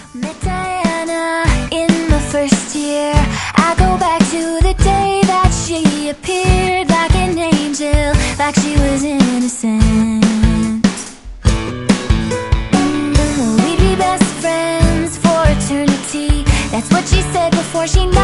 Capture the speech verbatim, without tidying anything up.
Met Diana in the first year. I go back to the day that she appeared, like an angel, like she was innocent. Mm, we'd be best friends for eternity. That's what she said before she